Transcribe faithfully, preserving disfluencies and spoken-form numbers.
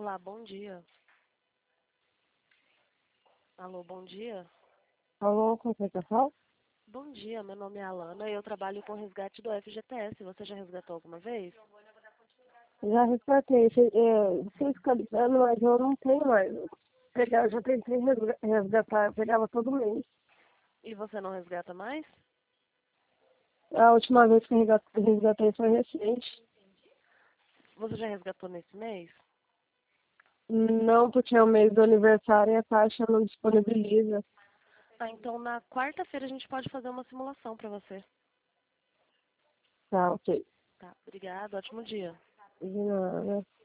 Olá, bom dia. Alô, bom dia. Alô, contratação? Bom dia, meu nome é Alana e eu trabalho com resgate do F G T S. Você já resgatou alguma vez? Já reportei, che- é, fui fiscalizando, mas eu não tenho mais. Pegar, eu já tentei resga- resgatar, eu pegava todo mês. E você não resgata mais? A última vez que eu resga- resgatei foi recente. Você já resgatou nesse mês? Não, porque é o mês do aniversário e a taxa não disponibiliza. Ah, então na quarta-feira a gente pode fazer uma simulação para você. Tá, ok. Tá, obrigada, ótimo dia. De nada.